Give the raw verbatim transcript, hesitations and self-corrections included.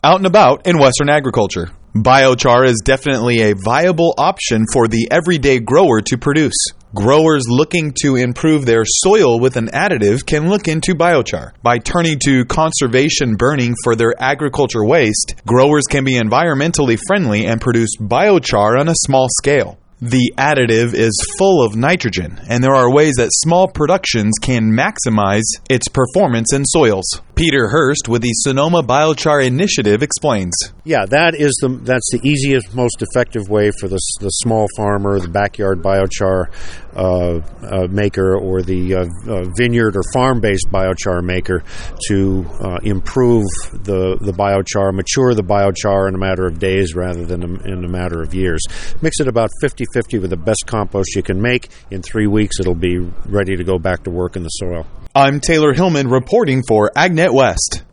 Out and about in Western agriculture. Biochar is definitely a viable option for the everyday grower to produce. Growers looking to improve their soil with an additive can look into biochar. By turning to conservation burning for their agriculture waste, growers can be environmentally friendly and produce biochar on a small scale. The additive is full of nitrogen, and there are ways that small productions can maximize its performance in soils. Peter Hurst with the Sonoma Biochar Initiative explains. Yeah, that is the that's the easiest, most effective way for the the small farmer, the backyard biochar uh, uh, maker, or the uh, uh, vineyard or farm-based biochar maker to uh, improve the the biochar, mature the biochar in a matter of days rather than in a matter of years. Mix it about fifty-fifty with the best compost you can make. In three weeks, it'll be ready to go back to work in the soil. I'm Taylor Hillman reporting for AgNet West.